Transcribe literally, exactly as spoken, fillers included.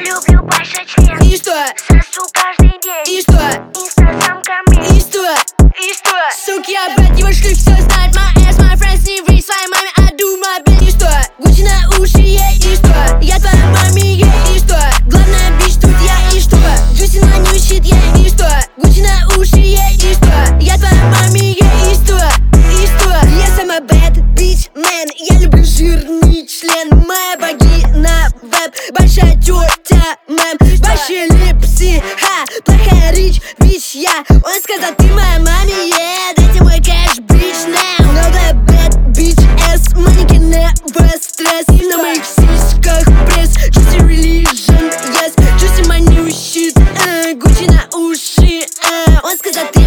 Люблю большой член. И что? Сосу каждый день. И что? Инстасамками. И что? И что? Суки, я брат, его шлюх, все знает. My ass, my friends, не ври своей маме. I do my best. И что? Гуччи на уши, ей. И что? Я твоя маме, ей. И что? Главная бич тут я. И что? Juicy на new shit, ей. И что? Гуччи на уши, ей. И что? Я твоя маме, ей. И что? И что? Я сама bad bitch, man. Я люблю жирный член. Моя вагина веб. Большая тетя, мэм. Большие липси, ха. Плохая рич, бич, я. Он сказал, ты моя маме, yeah. Дайте мой кэш, bitch, now. No, that bad bitch ass. Маленький never stress. На моих сиськах пресс. Juicy religion, yes. Juicy my new shit, uh. Гуччи на уши, uh. Он сказал, ты